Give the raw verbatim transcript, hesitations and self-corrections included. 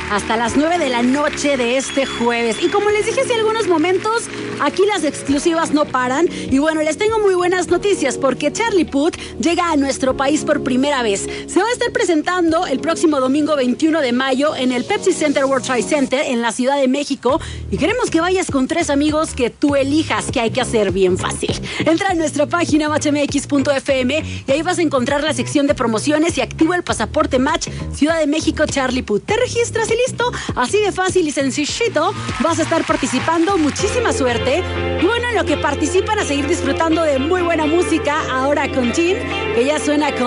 hasta las nueve de la noche de este jueves. Y como les dije hace algunos momentos, aquí las exclusivas no paran. Y bueno, les tengo muy buenas noticias porque Charlie Puth llega a nuestro país por primera vez. Se va a estar presentando el próximo domingo veintiuno de mayo en el Pepsi Center World Trade Center en la Ciudad de México. Y queremos que vayas con tres amigos que tú elijas, que hay que hacer bien fácil. Entra a nuestra página match m x punto f m y ahí vas a encontrar la sección de promociones y activa el pasaporte Match Ciudad de México Charlie Puth. Te registras y listo. Así de fácil y sencillito vas a estar participando. Muchísima suerte. Y bueno, en lo que participan a seguir disfrutando de muy buena música ahora con Jean, que ya suena con